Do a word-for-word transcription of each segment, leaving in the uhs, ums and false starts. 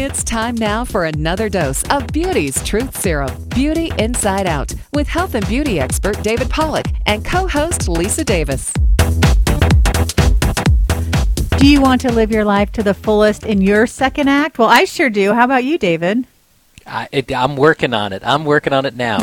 It's time now for another dose of Beauty's Truth Serum, Beauty Inside Out, with health and beauty expert David Pollack and co-host Lisa Davis. Do you want to live your life to the fullest in your second act? Well, I sure do. How about you, David? I, it, I'm working on it. I'm working on it now.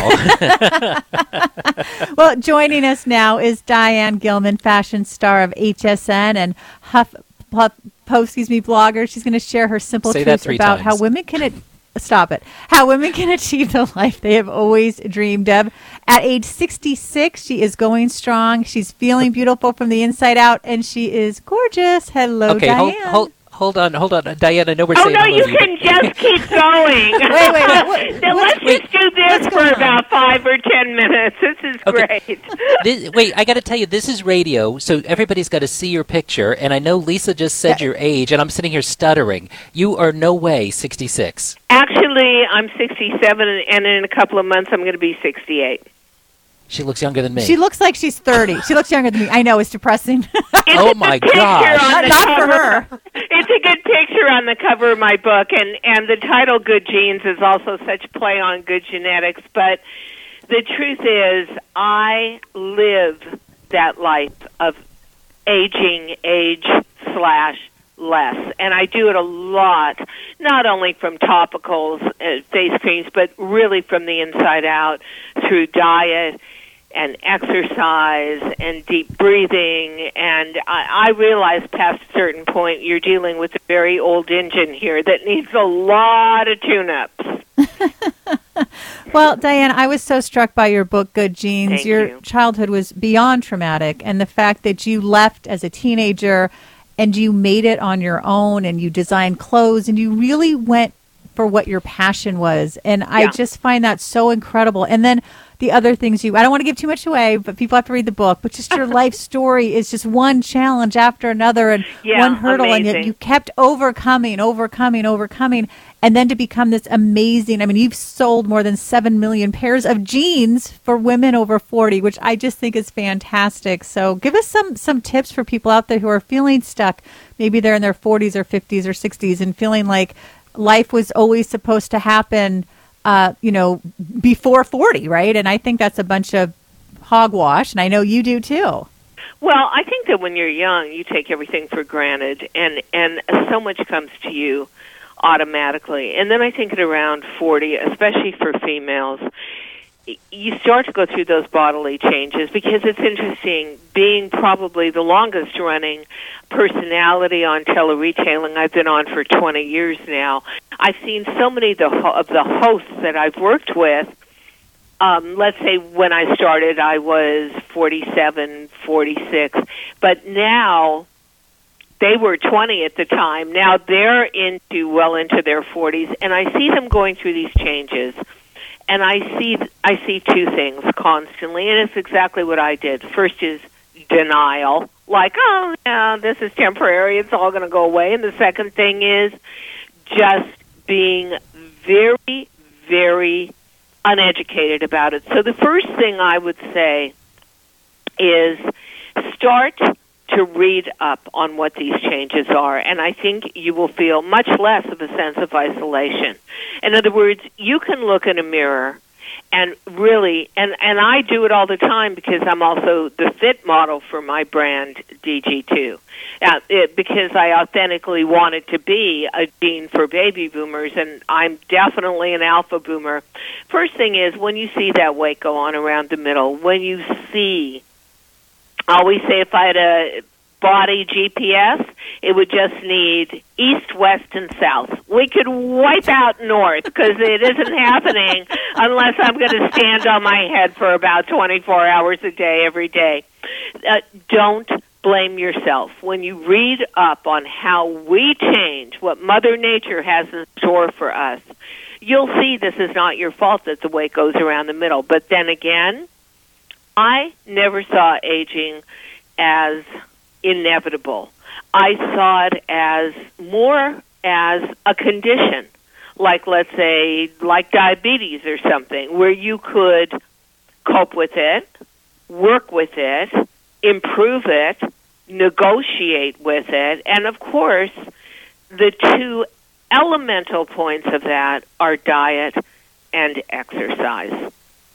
Well, joining us now is Diane Gilman, fashion star of H S N and Huff, Puff, Post, excuse me, blogger. She's going to share her simple Say truths that three about times. how women can a- stop it. How women can achieve the life they have always dreamed of. At age sixty-six, she is going strong. She's feeling beautiful from the inside out, and she is gorgeous. Hello, okay, Diane. hold, hold, hold on, hold on. Diane, I know we're Oh, saying no, hello you to you, can but- just keep going. wait, wait, wait. What, Now, let's wait, just do this for going on? about five or ten minutes. This is Okay. great. This, wait, I got to tell you, this is radio, so everybody's got to see your picture. And I know Lisa just said Yeah. your age, and I'm sitting here stuttering. You are no way sixty-six. Actually, I'm sixty-seven, and in a couple of months, I'm going to be sixty-eight. She looks younger than me. She looks like she's thirty. She looks younger than me. I know, it's depressing. Oh my Picture gosh! on Not, the not for cover. her. It's a good picture on the cover of my book, and, and the title Good Genes is also such play on good genetics. But the truth is, I live that life of aging, age slash less. And I do it a lot, not only from topicals, uh, face creams, but really from the inside out through diet and exercise and deep breathing. And I, I realize past a certain point you're dealing with a very old engine here that needs a lot of tune-ups. Well, Diane, I was so struck by your book, Good Genes. Thank your you. childhood was beyond traumatic, and the fact that you left as a teenager and you made it on your own and you designed clothes and you really went for what your passion was. And I Yeah. just find that so incredible. And then the other things you, I don't want to give too much away, but people have to read the book, but just your life story is just one challenge after another and Yeah, one hurdle. And yet amazing. you kept overcoming, overcoming, overcoming. And then to become this amazing, I mean, you've sold more than seven million pairs of jeans for women over forty, which I just think is fantastic. So give us some, some tips for people out there who are feeling stuck. Maybe they're in their forties or fifties or sixties and feeling like life was always supposed to happen, uh, you know, before forty, right? And I think that's a bunch of hogwash, and I know you do too. Well, I think that when you're young, you take everything for granted, and, and so much comes to you automatically. And then I think at around forty, especially for females, you start to go through those bodily changes because it's interesting, being probably the longest running personality on tele-retailing. I've been on for twenty years now. I've seen so many of the, ho- of the hosts that I've worked with. Um, let's say when I started, I was forty-seven, forty-six, but now they were twenty at the time. Now they're into well into their forties, and I see them going through these changes. And I see I see two things constantly, and it's exactly what I did. First is denial, like, oh, no, this is temporary, it's all going to go away. And the second thing is just being very, very uneducated about it. So the first thing I would say is start to read up on what these changes are, and I think you will feel much less of a sense of isolation. In other words, you can look in a mirror and really, and, and I do it all the time because I'm also the fit model for my brand, D G two, uh, it, because I authentically wanted to be a gene for baby boomers, and I'm definitely an alpha boomer. First thing is, when you see that weight go on around the middle, when you see, I always say if I had a body G P S, it would just need east, west, and south. We could wipe out north because it isn't happening unless I'm going to stand on my head for about twenty-four hours a day, every day. Uh, don't blame yourself. When you read up on how we change, what Mother Nature has in store for us, you'll see this is not your fault that the weight goes around the middle. But then again, I never saw aging as inevitable. I saw it as more as a condition, like, let's say, like diabetes or something, where you could cope with it, work with it, improve it, negotiate with it, and of course, the two elemental points of that are diet and exercise.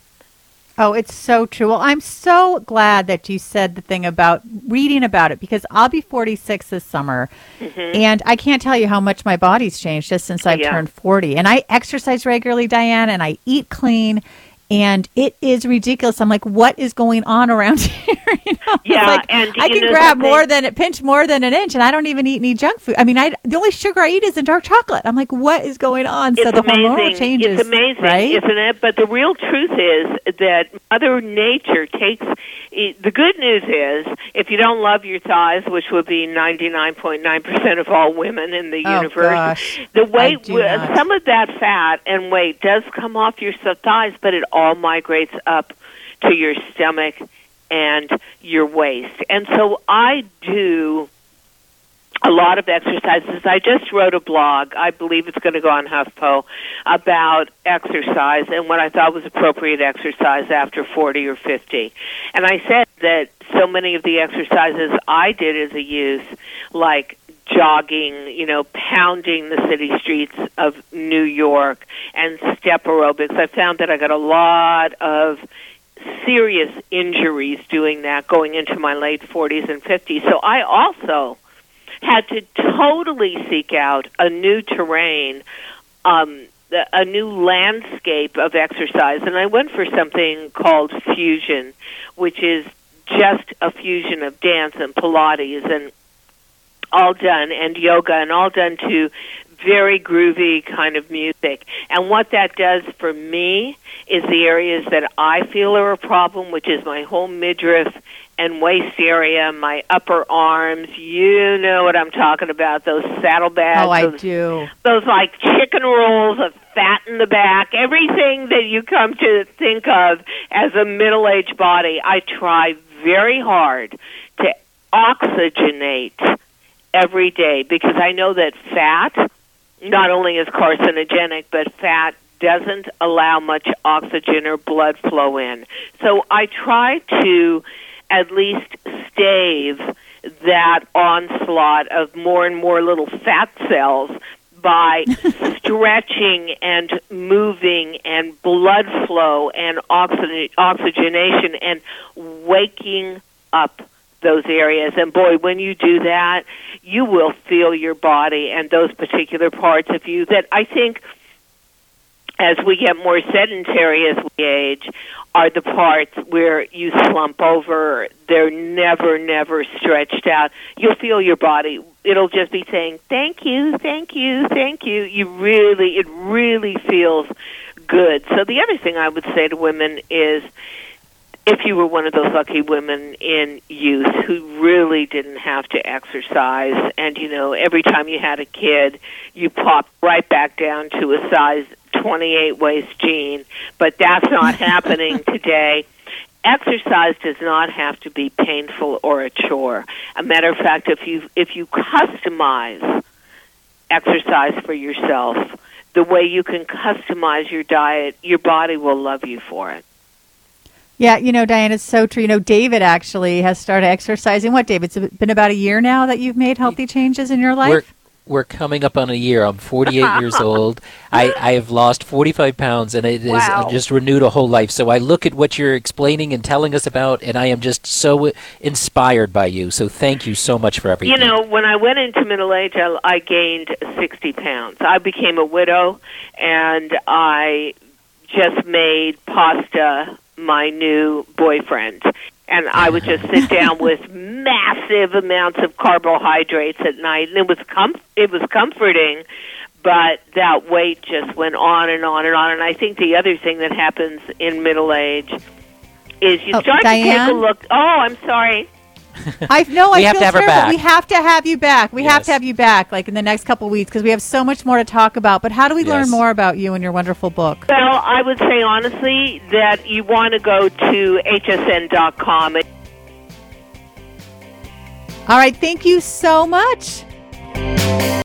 Oh, it's so true. Well, I'm so glad that you said the thing about reading about it, because I'll be forty-six this summer, mm-hmm. and I can't tell you how much my body's changed just since I've yeah. turned forty. And I exercise regularly, Diane, and I eat clean, and it is ridiculous. I'm like, what is going on around here? You know? Yeah, like, and I can grab more than a pinch more than an inch, and I don't even eat any junk food. I mean, I the only sugar I eat is in dark chocolate. I'm like, what is going on? It's so the amazing. hormonal changes, it's amazing, right? isn't it? But the real truth is that Mother Nature takes. The good news is, if you don't love your thighs, which would be ninety-nine point nine percent of all women in the oh, universe, gosh. the weight, not. some of that fat and weight does come off your thighs, but it all migrates up to your stomach and your waist. And so I do a lot of exercises. I just wrote a blog, I believe it's going to go on HuffPo, about exercise and what I thought was appropriate exercise after forty or fifty. And I said that so many of the exercises I did as a youth, like jogging, you know, pounding the city streets of New York, and step aerobics, I found that I got a lot of serious injuries doing that going into my late forties and fifties. So I also had to totally seek out a new terrain, um, a new landscape of exercise. And I went for something called fusion, which is just a fusion of dance and Pilates and all done, and yoga, and all done to very groovy kind of music. And what that does for me is the areas that I feel are a problem, which is my whole midriff and waist area, my upper arms. You know what I'm talking about, those saddlebags. Oh, I those, do. Those like chicken rolls of fat in the back, everything that you come to think of as a middle-aged body. I try very hard to oxygenate every day, because I know that fat not only is carcinogenic, but fat doesn't allow much oxygen or blood flow in. So I try to at least stave that onslaught of more and more little fat cells by stretching and moving and blood flow and oxygen, oxygenation and waking up those areas. And boy, when you do that, you will feel your body and those particular parts of you that I think, as we get more sedentary as we age, are the parts where you slump over. They're never, never stretched out. You'll feel your body. It'll just be saying, thank you, thank you, thank you. You really, it really feels good. So the other thing I would say to women is, if you were one of those lucky women in youth who really didn't have to exercise, and, you know, every time you had a kid, you popped right back down to a size twenty-eight waist jean, but that's not happening today. Exercise does not have to be painful or a chore. A matter of fact, if you if you customize exercise for yourself, the way you can customize your diet, your body will love you for it. Yeah, you know, Diane, it's so true. You know, David actually has started exercising. What, David? It's been about a year now that you've made healthy changes in your life? We're, we're coming up on a year. I'm forty-eight years old. I, I have lost forty-five pounds, and it Wow. is just renewed a whole life. So I look at what you're explaining and telling us about, and I am just so inspired by you. So thank you so much for everything. You know, when I went into middle age, I, I gained sixty pounds. I became a widow, and I just made pasta my new boyfriend. And I would just sit down with massive amounts of carbohydrates at night, and it was com- it was comforting, but that weight just went on and on and on. And I think the other thing that happens in middle age is you Oh, start Diane? to take a look. Oh, I'm sorry. I know. I We have feel to have her terrible. back. We have to have you back. We have Yes. to have you back, like in the next couple of weeks, because we have so much more to talk about. But how do we learn Yes. more about you and your wonderful book? Well, I would say honestly that you want to go to H S N dot com. All right. Thank you so much.